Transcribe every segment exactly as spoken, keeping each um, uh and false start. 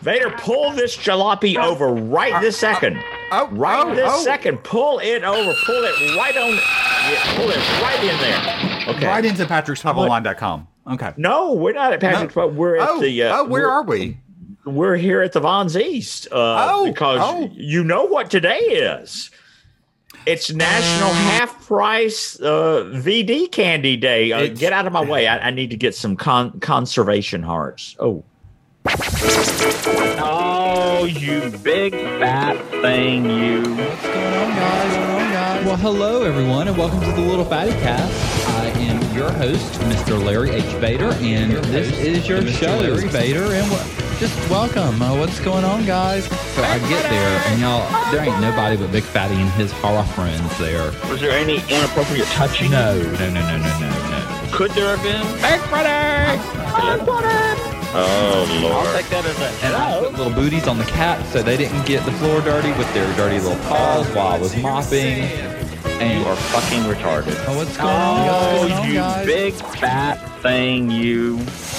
Vader, pull this jalopy over right this second. Oh, right oh, this oh. second. Pull it over. Pull it right on. Yeah, pull it right in there. Okay. Right into patricks pub online dot com. Okay. No, we're not at Patrick's No. Pub. We're at Oh, the. Uh, oh, where we're- are we? We're here at the Vons East. Uh, Oh, because oh. you know what today is. It's National Half Price uh, V D Candy Day. Uh, It's- get out of my way. I, I need to get some con- conservation hearts. Oh. Oh, you big fat thing, you. What's going on, guys? What's going on, guys? Well, hello, everyone, and welcome to the Little Fatty Cast. I am your host, Mister Larry H. Vader, and this is your show, Larry Vader, and what? Just welcome. Uh, what's going on, guys? So I get there, and y'all, there ain't nobody but Big Fatty and his horror friends there. Was there any inappropriate touching? No, no, no, no, no, no, no. Could there have been? Big Fatty! Big Fatty! Oh, Lord. I'll take that as a And I put little booties on the cats so they didn't get the floor dirty with their dirty little paws while I was mopping. And You are fucking retarded. oh, what's going on, guys? Oh, What's going on, you guys? big fat thing, you.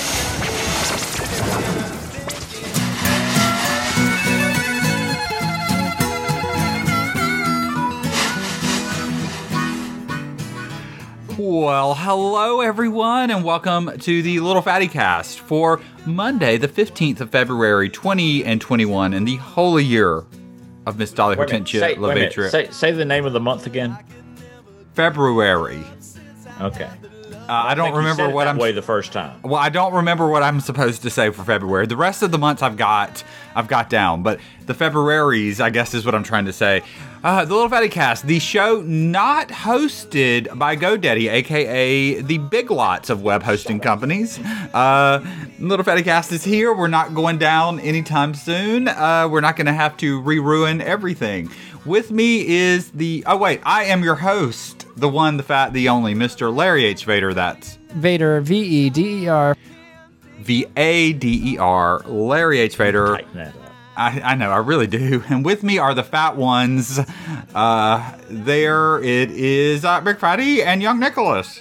Well, hello everyone, and welcome to the Little Fatty Cast for Monday, the fifteenth of February, twenty and twenty-one, in the holy year of Miss Dolly Wait a minute. Hortensia Say, wait a minute. LeVaitre. Say, say the name of the month again. February. Okay. Uh, I don't think you remember said it what that I'm. way the first time. Well, I don't remember what I'm supposed to say for February. The rest of the months I've got, I've got down, but the Februaries, I guess, is what I'm trying to say. Uh, the Little Fatty Cast, the show not hosted by GoDaddy, aka the Big Lots of web hosting companies. Uh, Little Fatty Cast is here. We're not going down anytime soon. Uh, we're not going to have to re-ruin everything. With me is the. Oh wait, I am your host, the one, the fat, the only, Mister Larry H. Vader. That's Vader, V E D E R. V A D E R, Larry H. Vader. Tighten that up. I, I know, I really do. And with me are the fat ones. Uh, there it is, uh, Big Fatty and Young Nicholas.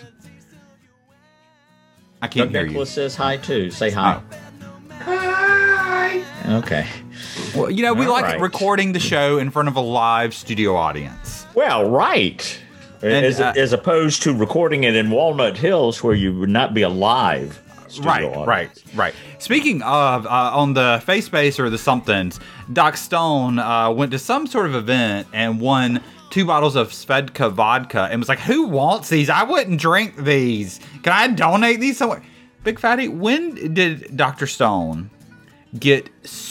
I can't Doug hear Nicholas says hi too. Say you. hi. Oh. Hi. Okay. Well, you know, we All like right. recording the show in front of a live studio audience. Well, right. And, as, uh, as opposed to recording it in Walnut Hills, where you would not be a live studio Right, audience. right, right. Speaking of, uh, on the Face Space or the somethings, Doc Stone uh, went to some sort of event and won two bottles of Svedka vodka and was like, who wants these? I wouldn't drink these. Can I donate these somewhere? Big Fatty, when did Doctor Stone get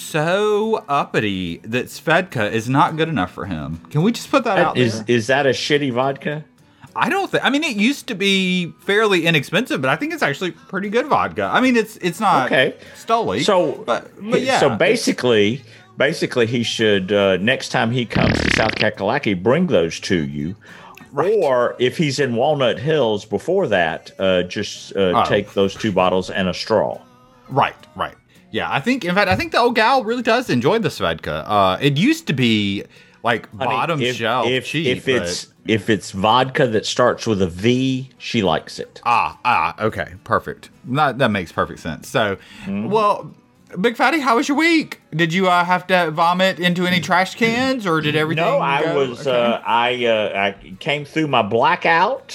so uppity that Svedka is not good enough for him? Can we just put that out Is there? is that a shitty vodka? I don't think. I mean, it used to be fairly inexpensive, but I think it's actually pretty good vodka. I mean, it's it's not Okay. Stoli. So, but, but yeah. So basically, basically, he should uh, next time he comes to South Kakalaki, bring those to you. Right. Or if he's in Walnut Hills before that, uh, just uh, Oh. take those two bottles and a straw. right, right. Yeah, I think. In fact, I think the old gal really does enjoy the Svedka. Uh, it used to be like Honey, bottom if, shelf if, cheap. If but- it's if it's vodka that starts with a V, she likes it. ah ah okay, perfect. That that makes perfect sense. So, Mm-hmm. well. Big Fatty, how was your week? Did you uh, have to vomit into any trash cans, or did everything? No, I go was. okay? Uh, I uh, I came through my blackout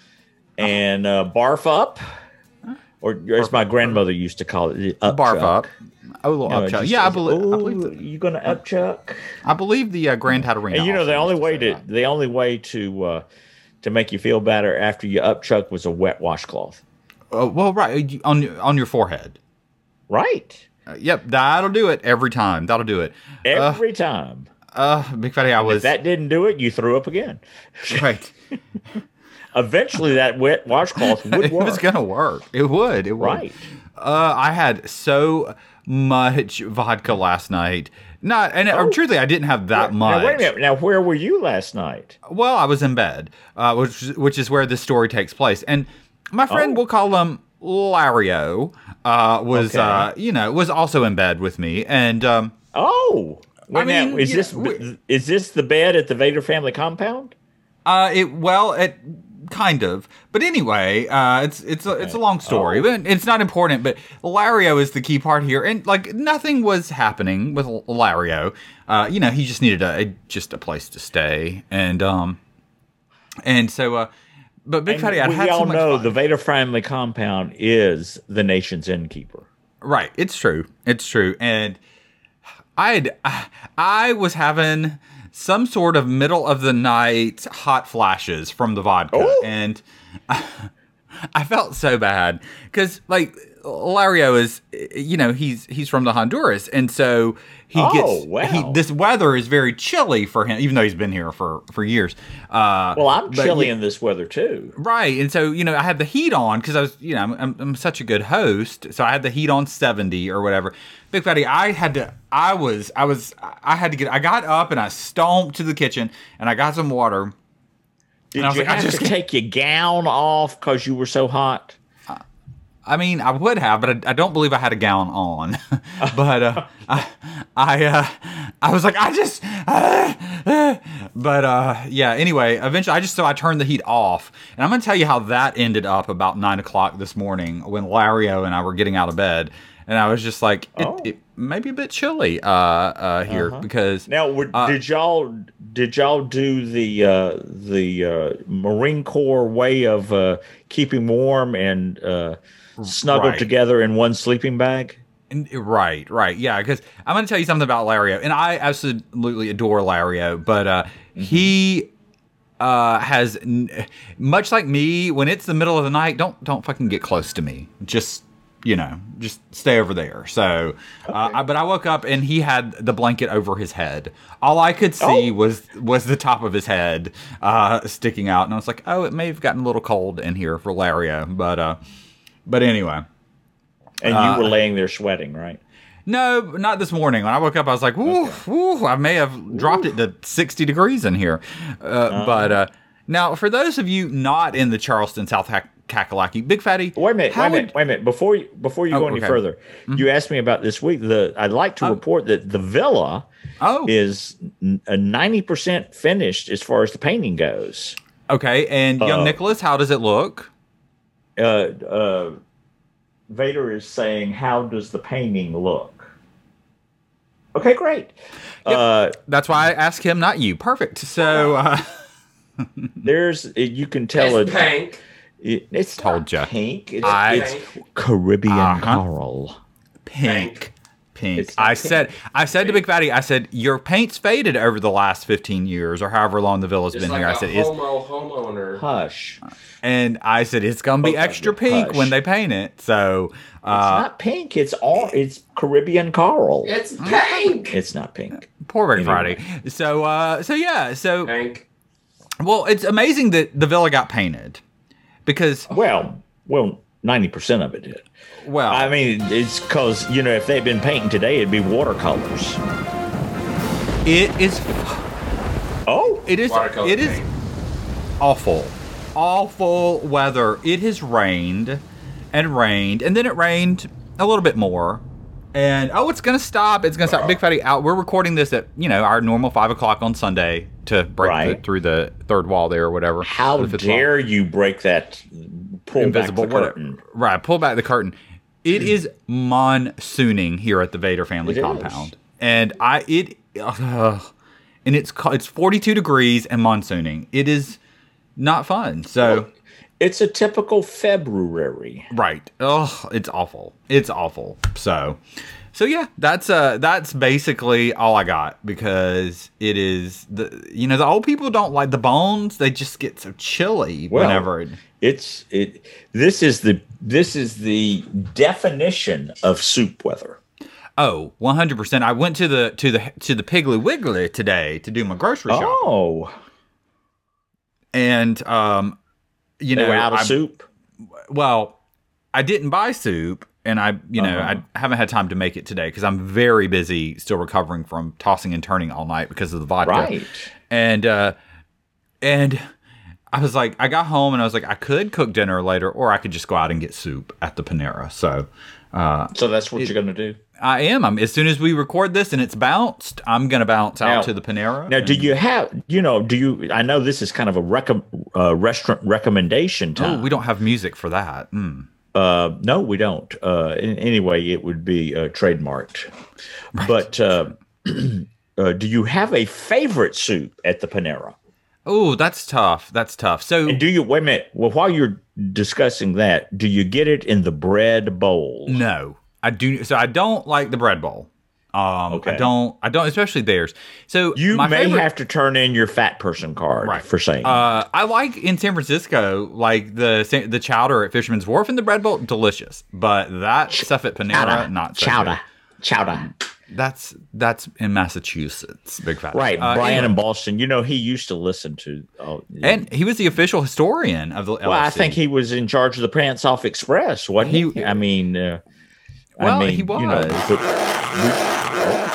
and uh, barf up, or as my grandmother used to call it, up barf chuck. up. Oh, little You know, upchuck. just Yeah, I says, believe. I "Ooh, believe, the, you gonna upchuck? I believe the uh, Grand Tatarina. And you know the also only used way say to that. the only way to uh, to make you feel better after you upchuck was a wet washcloth. Uh, well, right you- on on your forehead. Right. Uh, yep, that'll do it every time. That'll do it. Every time. Uh, Big Fatty, I If was that didn't do it, you threw up again. right. Eventually, that wet washcloth would It work. was gonna work. It would. It would. Right. Uh, I had so much vodka last night. Not, and uh, Oh. truthfully, I didn't have that much. Now, wait a minute. Now, where were you last night? Well, I was in bed, uh, which which is where this story takes place. And my friend, Oh. we'll call him Lario, uh, was Okay. uh, you know was also in bed with me, and um, Oh, wait I a minute. mean, is you this know, we- is this the bed at the Vader family compound? uh, it well, it kind of. But anyway, uh, it's it's a, it's a long story. But it's not important. But Lario is the key part here, and like nothing was happening with Lario. Uh, you know, he just needed a, a just a place to stay, and um, and so. Uh, but Big And Fatty, I we had all so much know fun. the Vader family compound is the nation's innkeeper. Right, it's true. It's true, and I'd I was having some sort of middle of the night hot flashes from the vodka, Oh. and I, I felt so bad because like Lario is, you know, he's he's from the Honduras, and so he Oh, gets wow. he, this weather is very chilly for him, even though he's been here for for years. Uh, Well, I'm but chilly yeah- in this weather too. Right, and so you know, I had the heat on because I was, you know, I'm, I'm I'm such a good host, so I had the heat on seventy or whatever. Big Fatty, I had to, I was, I was, I had to get, I got up and I stomped to the kitchen and I got some water. Did And I was you like, I have just to can't- take your gown off because you were so hot? I mean, I would have, but I, I don't believe I had a gown on. but uh, I, I, uh, I was like, I just, uh, uh. but uh, yeah. Anyway, eventually, I just so I turned the heat off, and I'm gonna tell you how that ended up about nine o'clock this morning when Lario and I were getting out of bed, and I was just like, it, Oh. it may be a bit chilly uh, uh, here Uh-huh. because Now, would, Uh, did y'all did y'all do the uh, the uh, Marine Corps way of uh, keeping warm and uh, snuggled Right. together in one sleeping bag? And- Right, right, yeah. Because I'm going to tell you something about Lario, and I absolutely adore Lario, but uh, he uh, has n- much like me. When it's the middle of the night, don't don't fucking get close to me. Just you know, just stay over there. So, uh, I, but I woke up and he had the blanket over his head. All I could see Oh. was was the top of his head uh, sticking out, and I was like, oh, it may have gotten a little cold in here for Lario, but uh, but anyway. And Uh, you were laying there sweating, right? No, not this morning. When I woke up, I was like, "Woo, woo!" I may have dropped it to sixty degrees in here. Uh, But uh, now, for those of you not in the Charleston, South Hack- Kakalaki, Big Fatty, Wait a minute, how wait a would- minute, wait a minute. Before you before you Oh, go any okay. further, you asked me about this week. The I'd like to Oh. report that the villa Oh, is n- a ninety percent finished as far as the painting goes. okay. And young Uh, Nicholas, how does it look? Uh, uh, Vader is saying, "How does the painting look?" Okay, great. Uh, That's why I asked him, not you. Perfect. So, uh, there's you can tell It's it. pink. it- it's Told not ya. pink. It's, I- it's Caribbean Uh-huh. coral. pink. Pink. It's not I pink. said, I said to Big Fatty, I said, your paint's faded over the last fifteen years or however long the villa's It's been like here. I a said, it's, homo homeowner. Hush. and I said, it's going to be Both of extra you, pink hush. when they paint it. So, It's uh, not pink. It's all. It's Caribbean coral. It's pink. It's not pink. poor Big Anyway. Friday. So, uh, so yeah. So, Pink. well, it's amazing that the villa got painted because, Well, well, ninety percent of it did. well, I mean, it's because you know if they'd been painting today, it'd be watercolors. it is, Oh, it is, Watercolor it is paint. awful, awful weather. It has rained and rained, and then it rained a little bit more. And oh, it's gonna stop. It's gonna stop. Big Fatty out. We're recording this at you know our normal five o'clock on Sunday to break Right. the, through the third wall there or whatever. how or the fifth wall. dare you break that? Pull Invisible back the whatever. curtain. Right, pull back the curtain. It is monsooning here at the Vader family It is. compound, and I it uh, and it's ca- it's forty-two degrees and monsooning. It is not fun. So It's a typical February. right, oh, it's awful. It's awful. So. So yeah, that's uh that's basically all I got because it is the you know the old people don't like the bones, they just get so chilly Well, whenever it, It's it. This is the this is the definition of soup weather. Oh, one hundred percent. I went to the to the to the Piggly Wiggly today to do my grocery shop. Oh, And um you they know, were out of I- soup. well, I didn't buy soup and I, you know, Uh-huh. I haven't had time to make it today cuz I'm very busy still recovering from tossing and turning all night because of the vodka. Right. And uh and I was like, I got home and I was like, I could cook dinner later, or I could just go out and get soup at the Panera. So, uh, so that's what it, you're going to do. I am. I'm as soon as we record this and it's bounced, I'm going to bounce out Now- to the Panera. Now, and- do you have, you know, do you, I know this is kind of a recom, uh, restaurant recommendation Oh, time. we don't have music for that. Mm. Uh, no, we don't. Uh, in, anyway, it would be uh, trademarked. But uh, uh, do you have a favorite soup at the Panera? Oh, that's tough. That's tough. So, And do you, wait a minute, well, while you're discussing that, do you get it in the bread bowl? no, I do. So I don't like the bread bowl. Um, Okay. I don't. I don't, especially theirs. So You my may favorite, have to turn in your fat person card Right. for saying Uh, I like in San Francisco, like the the chowder at Fisherman's Wharf and the bread bowl, delicious. But that stuff at Panera, chowder, not so chowder, good. chowder. That's that's in Massachusetts, Big Fat. Right, Uh, Brian anyway. in Boston. You know, he used to listen to. Oh, And he was the official historian of the L F C. well, I think he was in charge of the Pants Off Express, wasn't he? He- I mean, uh, Well, I mean, he was. You know, but-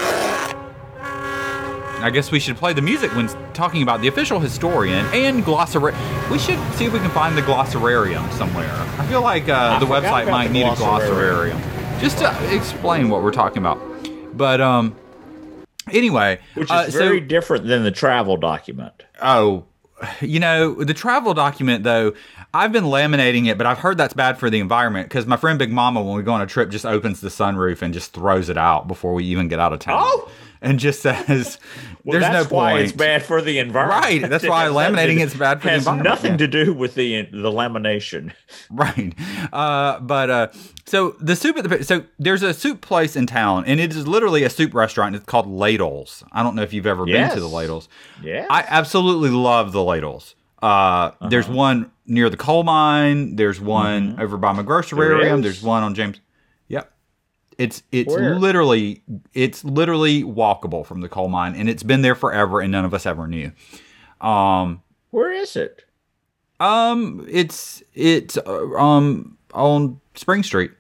I guess we should play the music when talking about the official historian and glossary. We should see if we can find the glossarium somewhere. I feel like uh, I the forgot website about might the need glossarium. a glossarium just to explain what we're talking about. But um, anyway, which is uh, very so, different than the travel document. oh, you know, the travel document though, I've been laminating it, but I've heard that's bad for the environment because my friend Big Mama, when we go on a trip, just opens the sunroof and just throws it out before we even get out of town. Oh! And just says, Well, "There's that's no why point." it's bad for the environment. Right, that's why It has nothing laminating to- is bad for the has environment, nothing yeah. to do with the the lamination. Right. Uh, but uh, so the soup at the so there's a soup place in town, and it is literally a soup restaurant. It's called Ladles. I don't know if you've ever Yes. been to the Ladles. Yeah, I absolutely love the Ladles. Uh, There's one near the coal mine. There's one over by my grocerarium. There is? There's one on James. Yep. It's it's Where? literally it's literally walkable from the coal mine, and it's been there forever, and none of us ever knew. Um. where is it? Um, it's it's uh, um on Spring Street.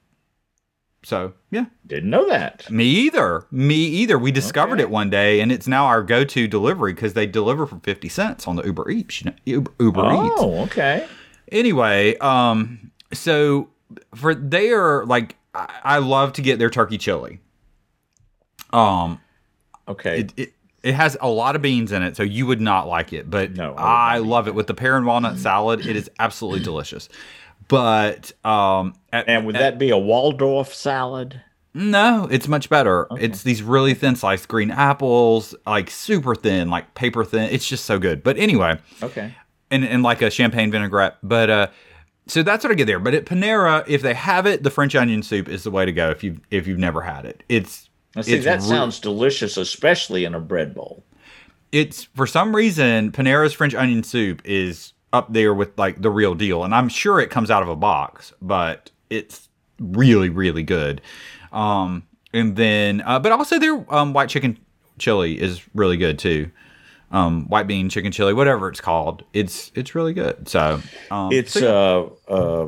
So yeah, Didn't know that. me either. Me either. We discovered Okay. it one day, and it's now our go-to delivery because they deliver for fifty cents on the Uber Eats. You know, Uber, Uber Eats. Oh, okay. Anyway, um, so for their like, I, I love to get their turkey chili. Um, Okay. it, it it has a lot of beans in it, so you would not like it. But No, I would I, not eat love it with the pear and walnut salad. It is absolutely delicious. But um, at- and would at- that be a Waldorf salad? no, it's much better. It's these really thin sliced green apples, like super thin, like paper thin. It's just so good. But anyway, Okay. and and like a champagne vinaigrette. But uh, so that's what I get there. But at Panera, if they have it, the French onion soup is the way to go. If you if you've never had it, it's Now, see, it's that re- sounds delicious, especially in a bread bowl. it's for some reason Panera's French onion soup is up there with like the real deal, and I'm sure it comes out of a box, but it's really really good. Um, and then, uh, but also their um, white chicken chili is really good too. Um, white bean chicken chili, whatever it's called, it's it's really good. So um, It's so, uh, uh,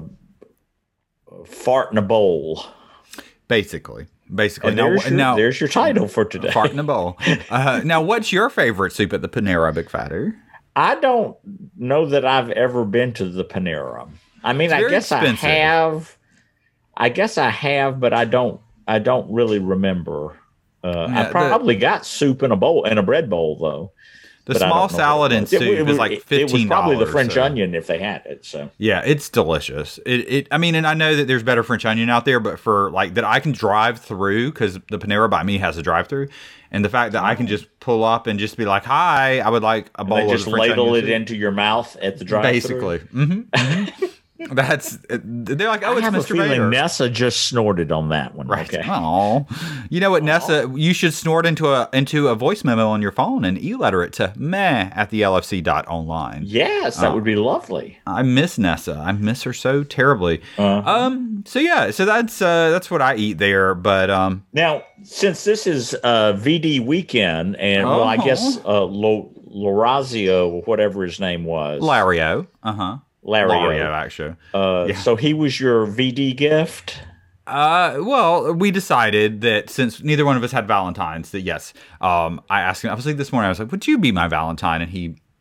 fart in a bowl. basically basically And now there's, your, now there's your title for today. fart in a bowl. Uh, now, what's your favorite soup at the Panera, Big Fatter? I don't know that I've ever been to the Panera. I mean, It's I very guess expensive. I have. I guess I have, but I don't. I don't really remember. Uh, Yeah, I the- probably got soup in a bowl, in a bread bowl, though. The but I small don't know what salad it and was. It- soup it is was- like it- fifteen dollars. It was probably the French so- onion if they had it. So Yeah, it's delicious. It, it, I mean, and I know that there's better French onion out there, but for like that I can drive through because the Panera by me has a drive-through, and the fact that I can just pull up and just be like, "Hi, I would like a bowl they of just the French ladle onion it soup." into your mouth at the drive-thru. Basically. Mm-hmm. That's they're like, "Oh, I it's have a Mister feeling Vader." Nessa just snorted on that one. Right. Okay. Oh, you know what, Nessa? You should snort into a into a voice memo on your phone and e-letter it to meh at the L F C dot online. Yes, that Oh. would be lovely. I miss Nessa. I miss her so terribly. Uh-huh. Um. So yeah. So that's uh that's what I eat there. But um. Now, since this is uh, V D weekend, and well, I Oh. guess uh, Lo- Lorazio, whatever his name was, Lario. Uh huh. Lario, Lario, actually. uh, yeah. so he was your V D gift. Uh, well, we decided that since neither one of us had Valentines, that yes, um, I asked him. I was like this morning. I was like, "Would you be my Valentine?" And he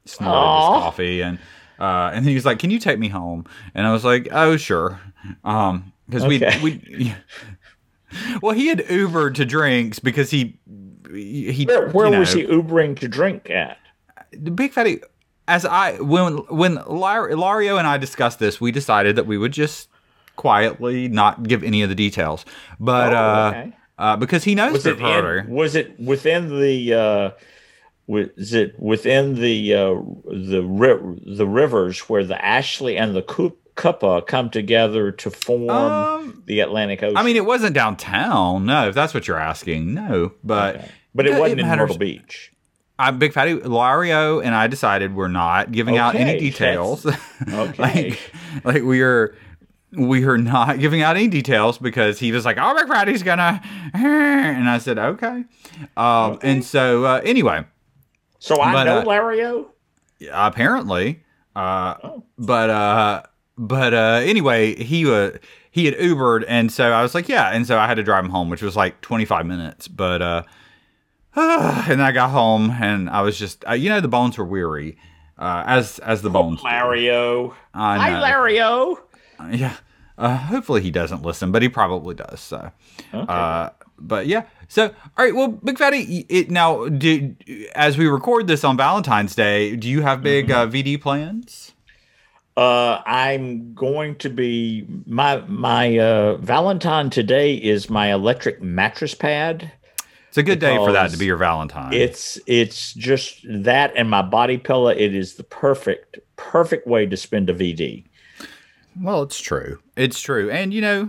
snorted Aw. his coffee, and uh, and he was like, "Can you take me home?" And I was like, "Oh, sure," um, because Okay. we we. Well, he had Ubered to drinks because he he. Where, where you know, was he Ubering to drink at? The Big Fatty, as I when when Lar- Lario and I discussed this, we decided that we would just quietly not give any of the details, but Oh, uh, okay. uh, because he knows Was the it, promoter. in, was it within the uh, was it within the uh, the ri- the rivers where the Ashley and the Cup- Cuppa come together to form Um, the Atlantic Ocean? I mean, it wasn't downtown. No, if that's what you're asking, no. But Okay. But it Yeah, wasn't it in matters. Myrtle Beach. I, Big Fatty, Lario and I decided we're not giving out any Okay, details. Okay. like, like we are, we are not giving out any details because he was like, "Oh, Big Fatty's gonna," and I said, "Okay." Um, Okay. And so, uh, anyway, So I But, know uh, Lario. apparently, uh, Oh. but uh, but uh, anyway, he uh, he had Ubered, and so I was like, "Yeah," and so I had to drive him home, which was like twenty-five minutes, but. uh And then I got home, and I was just, uh, you know, the bones were weary, uh, as as the bones. do. Lario. I Hi, know. Lario. Yeah. Uh, hopefully he doesn't listen, but he probably does. So, Okay. uh, but yeah. So, all right. Well, Big Fatty, it now, do, as we record this on Valentine's Day, do you have big uh, V D plans? Uh, I'm going to be my my uh, Valentine today is my electric mattress pad. It's a good day for that to Because be your Valentine. It's it's just that and my body pillow. It is the perfect perfect way to spend a V D. Well, it's true. It's true. And you know,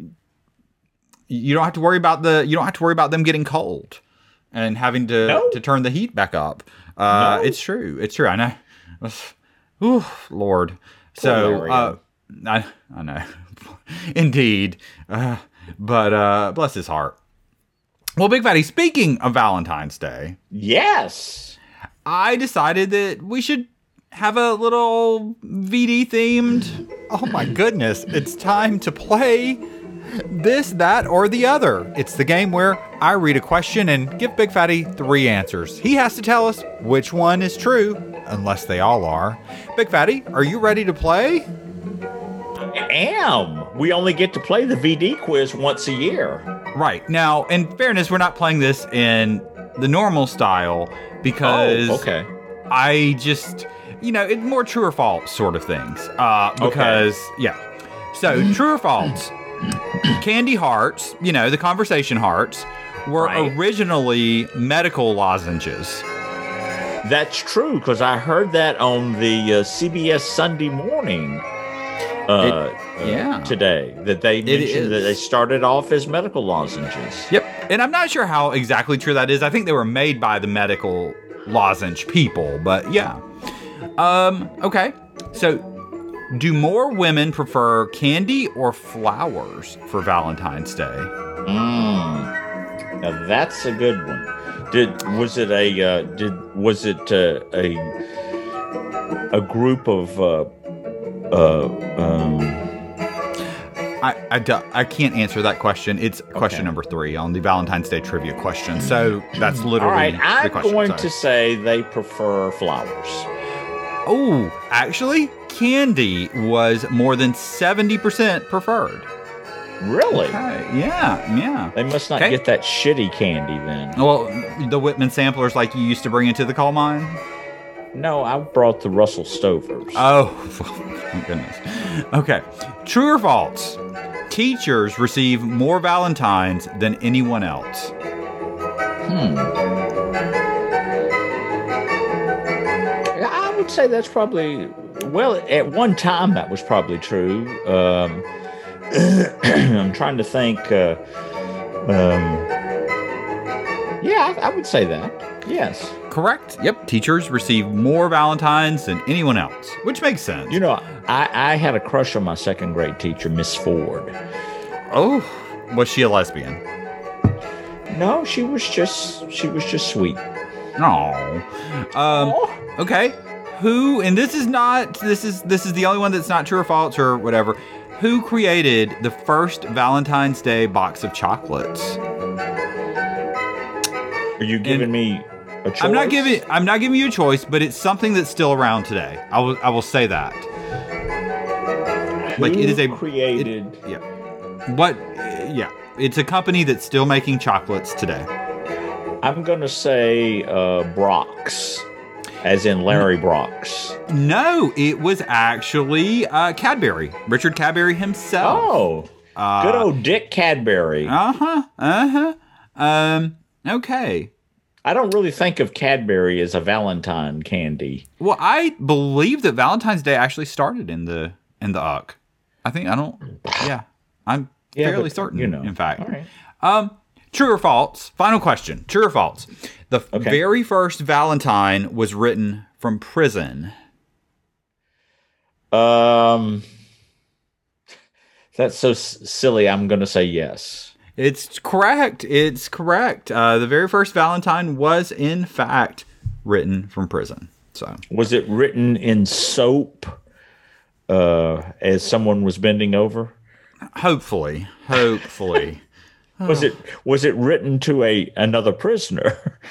you don't have to worry about the you don't have to worry about them getting cold and having to No. to turn the heat back up. Uh No. It's true. It's true. I know. Ooh, Lord. So Mario. uh I I know. Indeed. Uh, but uh bless his heart. Well, Big Fatty, speaking of Valentine's Day, Yes. I decided that we should have a little V D themed. Oh my goodness, it's time to play this, that, or the other. It's the game where I read a question and give Big Fatty three answers. He has to tell us which one is true, unless they all are. Big Fatty, are you ready to play? I am. We only get to play the V D quiz once a year. Right. Now, in fairness, we're not playing this in the normal style because Oh, okay. I just, you know, it's more true or false sort of things. Uh, because, yeah. So, true or false? Candy hearts, you know, the conversation hearts, were Right. originally medical lozenges. That's true because I heard that on the uh, C B S Sunday Morning. Uh, uh, yeah. today that they mentioned that is. they started off as medical lozenges. Yep. And I'm not sure how exactly true that is. I think they were made by the medical lozenge people, but yeah. Um, okay. So, do more women prefer candy or flowers for Valentine's Day? Mm. Now that's a good one. Did was it a uh, did was it uh, a a group of uh, uh, um, I, I, do- I can't answer that question. It's question Okay. number three on the Valentine's Day trivia question. So that's literally all right, the I'm question. going Sorry. to say they prefer flowers. Oh, actually, candy was more than seventy percent preferred. Really? Okay, yeah, yeah. They must not Okay. get that shitty candy then. Well, the Whitman samplers like you used to bring into the coal mine? No, I brought the Russell Stovers. Oh, thank goodness. Okay. True or false? Teachers receive more Valentines than anyone else. I would say that's probably, well, at one time that was probably true. Um, I'm trying to think. Uh, um, yeah, I, I would say that. Yes. Correct. Yep. Teachers receive more Valentines than anyone else, which makes sense. You know, I, I had a crush on my second grade teacher, Miss Ford. Oh, was she a lesbian? No, she was just she was just sweet. No. Um, okay. Who, and this is not, this is, this is the only one that's not true or false or whatever. Who created the first Valentine's Day box of chocolates? Are you giving And- me? A choice? I'm not giving I'm not giving you a choice, but it's something that's still around today. I will I will say that. Who Like it is a created. It, yeah. What? Yeah. It's a company that's still making chocolates today. I'm gonna say uh, Brock's, as in Larry Brock's. No, it was actually uh, Cadbury. Richard Cadbury himself. Oh, Uh, good old Dick Cadbury. Uh huh. Uh huh. Um. Okay. I don't really think of Cadbury as a Valentine candy. Well, I believe that Valentine's Day actually started in the in the U C. I think I don't. Yeah, I'm Yeah, fairly but, certain. you know. In fact. All right. Um. True or false? Final question. True or false? The Okay. very first Valentine was written from prison. Um, that's so s- silly. I'm going to say yes. It's correct. It's correct. Uh, the very first Valentine was, in fact, written from prison. So Was it written in soap uh, as someone was bending over? hopefully, hopefully. Was it was it written to a another prisoner?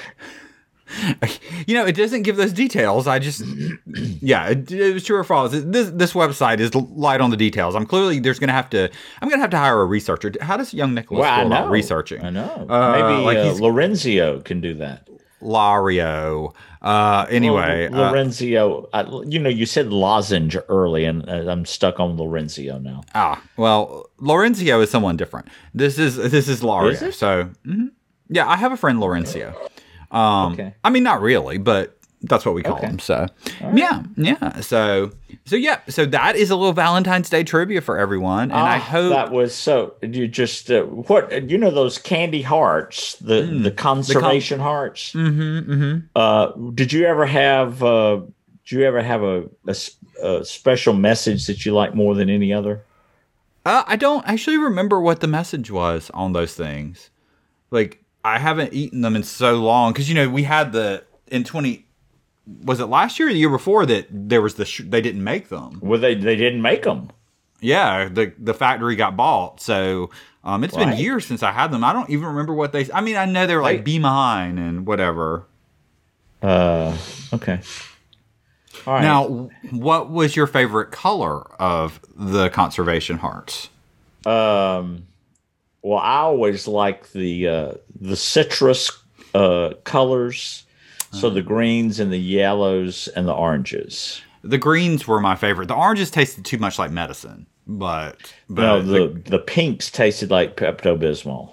You know, it doesn't give those details. I just, yeah, it, it was true or false. This this website is light on the details. I'm clearly there's gonna have to. I'm gonna have to hire a researcher. How does young Nicholas Well, I feel about know. researching? I know. Uh, Maybe like uh, he's- Lorenzio can do that. Lario. Uh, anyway, Well, uh, Lorenzio. Uh, you know, you said lozenge early, and uh, I'm stuck on Lorenzio now. ah, well, Lorenzio is someone different. This is this is Lario. Is it? So, mhm. Yeah, I have a friend Lorenzio. Um, Okay. I mean, not really, but that's what we call Okay. him. So, yeah, yeah. So, so yeah. So that is a little Valentine's Day trivia for everyone, and I Ah, hope that was so. You just uh, what you know those candy hearts, the the conservation hearts. Mm-hmm, mm-hmm. Uh, did you ever have? Uh, did you ever have a, a s- a special message that you like more than any other? Uh, I don't actually remember what the message was on those things. Like, I haven't eaten them in so long because you know we had the in twenty. Was it last year or the year before that there was the sh- they didn't make them? Well, they they didn't make them. Yeah, the the factory got bought, so um, it's been Right. years since I had them. I don't even remember what they. I mean, I know they were like Right. "Be Mine" and whatever. Uh, okay. All right. Now, what was your favorite color of the conservation hearts? Um, well, I always like the uh, the citrus uh, colors, so the greens and the yellows and the oranges. The greens were my favorite. The oranges tasted too much like medicine, but but No, the the pinks tasted like Pepto Bismol,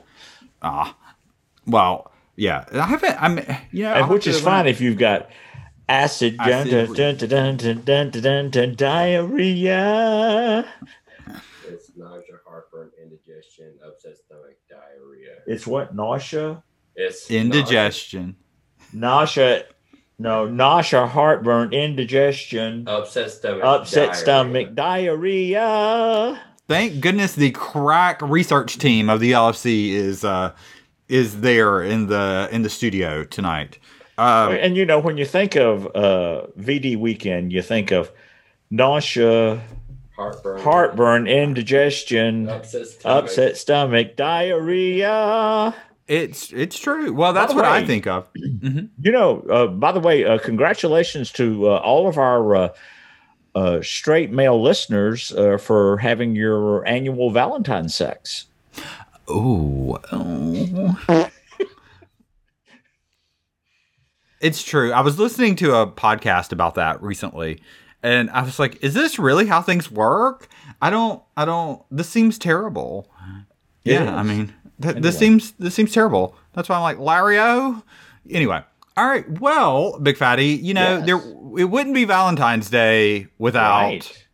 well, yeah, I haven't. I'm you know, I'll and have which to is learn- fine if you've got acid, dun, dun, Acid. dun, dun, dun, dun, dun, dun, dun, diarrhea. It's nausea, heartburn, indigestion, upset stomach, diarrhea. It's what nausea, It's indigestion. nausea, no nausea, heartburn, indigestion, nausea, upset stomach, upset diarrhea. stomach, diarrhea. Thank goodness the crack research team of the L F C is uh is there in the in the studio tonight. Um, And you know, when you think of uh, V D weekend, you think of nausea, Heartburn, heartburn, indigestion, upset stomach. upset stomach, diarrhea. it's it's true. Well, that's the what I way- think of. You know, uh, by the way, uh, congratulations to uh, all of our uh, uh, straight male listeners uh, for having your annual Valentine's sex. Ooh. Oh. It's true. I was listening to a podcast about that recently, and I was like, is this really how things work? I don't I don't this seems terrible. It Yeah, is. I mean, th- this Anyway. seems this seems terrible. That's why I'm like, Lario. Anyway, all right. Well, Big Fatty, you know, Yes. there it wouldn't be Valentine's Day without. Right.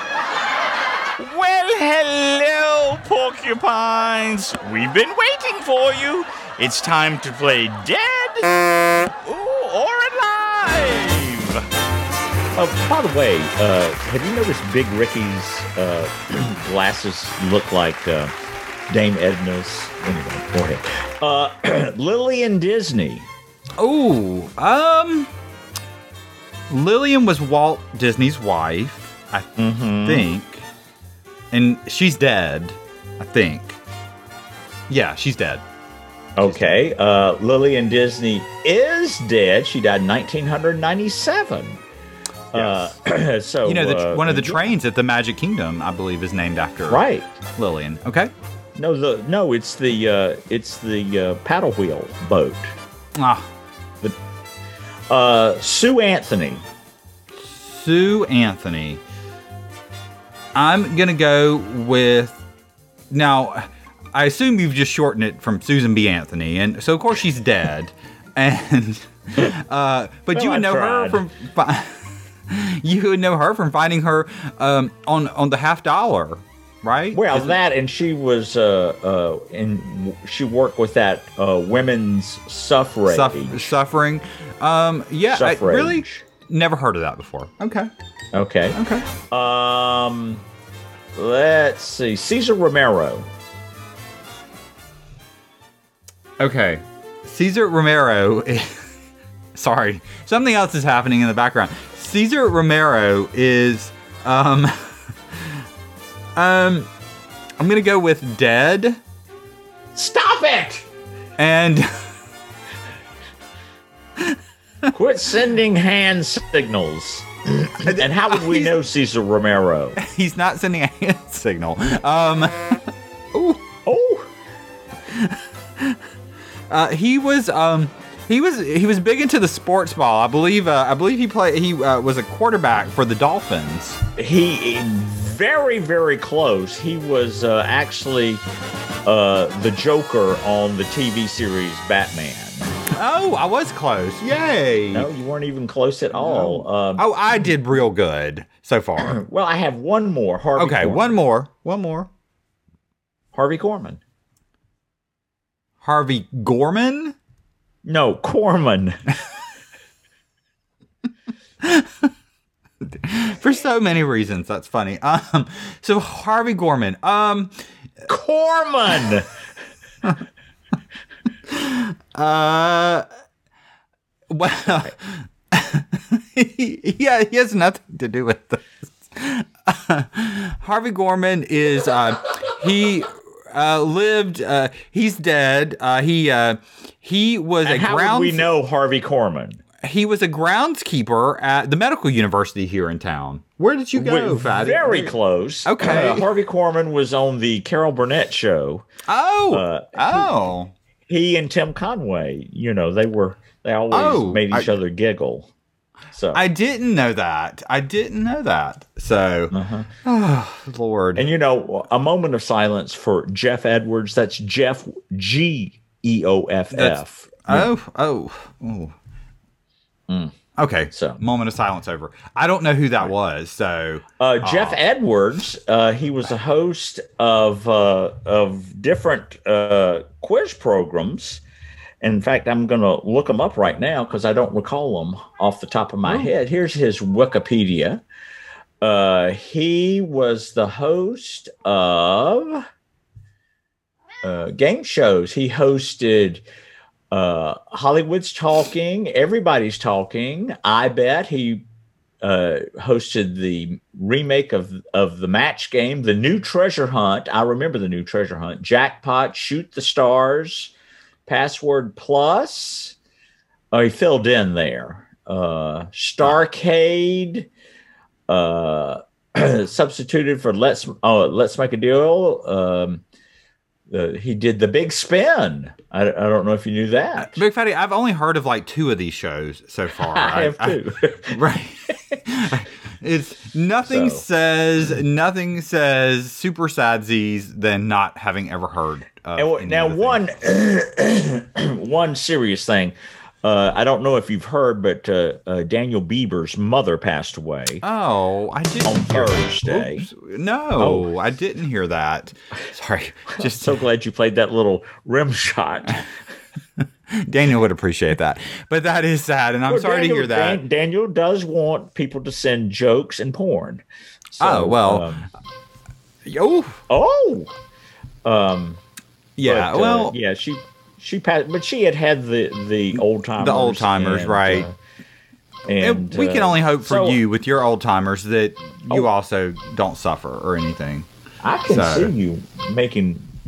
Well, hello, porcupines. We've been waiting for you. It's time to play dead ooh, or alive. Oh, by the way, uh, have you noticed Big Ricky's uh, glasses look like uh, Dame Edna's? Anyway, go ahead. Uh, Lillian Disney. Oh, um, Lillian was Walt Disney's wife, I Mm-hmm. think, and she's dead. I think. Yeah, she's dead. Okay. Uh, Lillian Disney is dead. She died in nineteen ninety-seven. Yes. Uh, so You know, the, uh, one of the yeah. trains at the Magic Kingdom, I believe, is named after Right. Lillian. Okay. No, the no, it's the uh, it's the uh, paddle wheel boat. Ah, Uh, Sue Anthony. Sue Anthony. I'm gonna go with. Now, I assume you've just shortened it from Susan B. Anthony, and so of course she's dead. And uh, but Well, you would I know her tried. from. fi- You would know her from finding her um, on on the half dollar, right? Well, Isn't- that and she was uh, uh, in she worked with that uh, women's suffrage. Suff- suffering. Um, yeah, I Suffrage. really never heard of that before. Okay, Okay. okay. Um, let's see. Cesar Romero. Okay. Caesar Romero. Sorry, something else is happening in the background. Caesar Romero is um um I'm gonna go with dead Stop it! and Quit sending hand signals. And how would we know Cesar Romero? he's not sending a hand signal. Um ooh, Oh, uh, he was um he was he was big into the sports ball. I believe uh, I believe he played he uh, was a quarterback for the Dolphins. he very very close. He was uh, actually uh, the Joker on the T V series Batman. Oh, I was close. Yay. No, you weren't even close at all. Um, Oh, I did real good so far. well, I have one more. Harvey. Okay, Korman. one more. One more. Harvey Korman. Harvey Gorman? No, Corman. For so many reasons, that's funny. Um, so Harvey Gorman. Um, Corman. uh, well, he, yeah, he has nothing to do with this. Uh, Harvey Gorman is uh, he uh, lived. Uh, he's dead. Uh, he uh, he was And a how grounds. would we know Harvey Korman? He was a groundskeeper at the medical university here in town. Where did you go, We're Fatty? Very close. Okay. Uh, Harvey Korman was on the Carol Burnett show. Oh, Uh, oh. He and Tim Conway, you know, they were they always Oh, made each I- other giggle. So I didn't know that. I didn't know that. So, oh, Lord. and you know, a moment of silence for Jeff Edwards. That's Jeff G E O F F. oh, oh, oh. Okay, So- moment of silence over. I don't know who that was. So, Uh, Jeff Edwards, uh, he was a host of uh, of different uh, quiz programs. In fact, I'm going to look them up right now because I don't recall them off the top of my head. Here's his Wikipedia. Uh, he was the host of uh, game shows. He hosted uh, Hollywood's Talking, Everybody's Talking. I Bet he uh, hosted the remake of of the Match Game, The New Treasure Hunt. I remember The New Treasure Hunt. Jackpot, Shoot the Stars, Password Plus. Oh, he filled in there. Uh, Starcade. Uh, substituted for Let's oh, Let's Make a Deal. Um, uh, he did The Big Spin. I, I don't know if you knew that. Big Fatty, I've only heard of like two of these shows so far. I have too. Right. It's nothing So. says nothing says super sadsies than not having ever heard of And w- any now of the things. one one serious thing. Uh, I don't know if you've heard, but uh, uh, Daniel Bieber's mother passed away. Oh, I didn't On hear Thursday. Oops. No, Oh. I didn't hear that. Sorry. Just So glad you played that little rim shot. Daniel would appreciate that. But that is sad, and I'm Well, sorry Daniel, to hear that. Dan- Daniel does want people to send jokes and porn. So, Oh, well. um, oh, oh. Um, yeah. but, uh, well, yeah, she she passed, but she had had the the old timers. The old-timers, right. and and we can uh, only hope for so you with your old timers that you Oh. also don't suffer or anything. I can So- see you making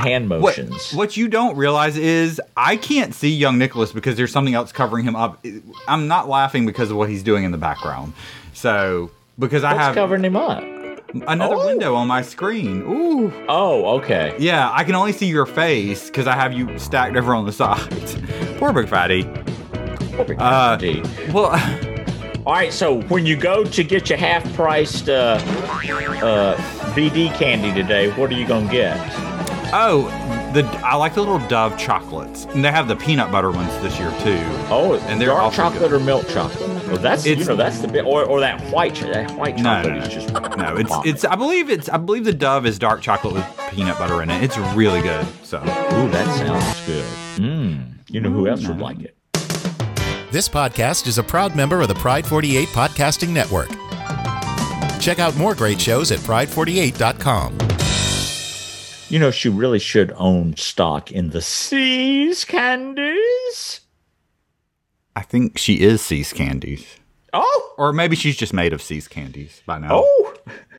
hand What, motions. what you don't realize is I can't see young Nicholas because there's something else covering him up. I'm not laughing because of what he's doing in the background. So, because I What's have covering him up? another Oh. window on my screen. Ooh. Oh, okay. Yeah, I can only see your face because I have you stacked over on the sides. Poor Big Fatty. Uh, Indeed. Well, All right, so when you go to get your half-priced uh, uh, V D candy today, what are you gonna get? oh, the I like the little Dove chocolates, and they have the peanut butter ones this year too. Oh, And they're dark also chocolate good. or milk chocolate? Well, that's you It's- know that's the bit, or or that white ch- that white No, chocolate no, no, is just no. It's bomb. it's. I believe it's. I believe the Dove is dark chocolate with peanut butter in it. It's really good. So. Ooh, that sounds good. Mmm. You know who else would like it? This podcast is a proud member of the Pride forty-eight Podcasting Network. Check out more great shows at pride forty-eight dot com. You know, she really should own stock in the Seas candies. I think she is Seas Candies. Oh, Or maybe she's just made of Seas Candies by now. oh.